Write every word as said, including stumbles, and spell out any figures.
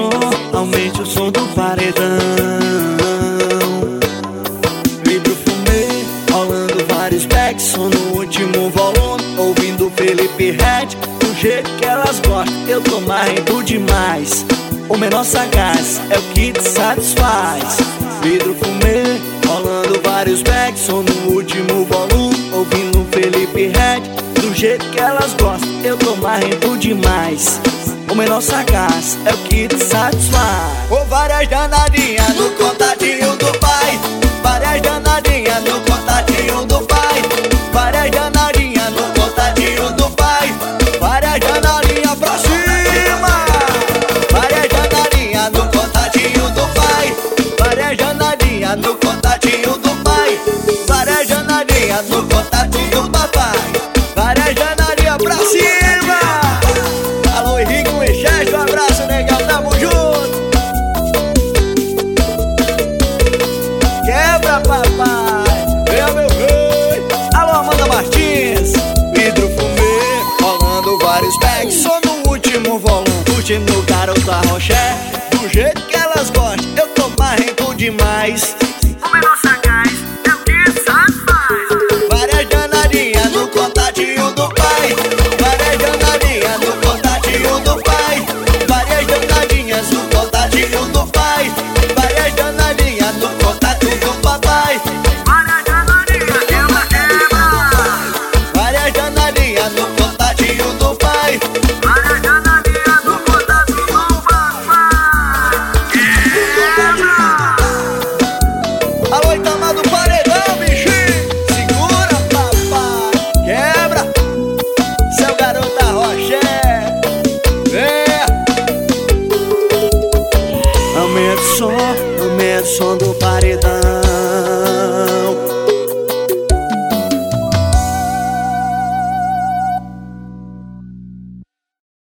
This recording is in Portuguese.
som, aumente o som do paredão. Vidro fumê, rolando vários backs, som no último volume, ouvindo Felipe Ret, do jeito que elas gostam, eu tô marrendo demais. O menor sagaz é o que te satisfaz. Vidro fumê, rolando vários backs, som no último volume, ouvindo Felipe Ret, do jeito que elas gostam, eu tô marrendo demais. O menor sagaz é o que te satisfaz. Ou várias danadinhas no contatinho do pai, várias danadinhas no contatinho do pai, várias danadinhas no contatinho do pai, várias danadinhas pra cima, várias danadinhas no contatinho do pai, várias danadinhas no contatinho do pai, várias danadinhas no contatinho do papai, várias danadinhas pra cima. Alô Henrique, um abraço, negão, tamo junto. Quebra, papai, é meu rei. Alô Amanda Martins. Vidro fumê, rolando vários bags, só no último volume, curtindo o garoto Arroché, do jeito que elas gostam, eu tô marrendo demais. O menor sagaz é o que satisfaz. Várias danadinhas no contatinho do pai, várias danadinhas no contatinho do pai, várias danadinhas no contatinho do pai, várias danadinhas no contatinho do papai, várias danadinhas quebra, quebra, várias danadinhas no contatinho do pai, várias danadinhas no contatinho do papai, quebra. Alô Itamar do Paredão, bichinho, segura, papai, quebra, seu garoto Arroché, vem. Aumenta o som, aumenta o som do paredão.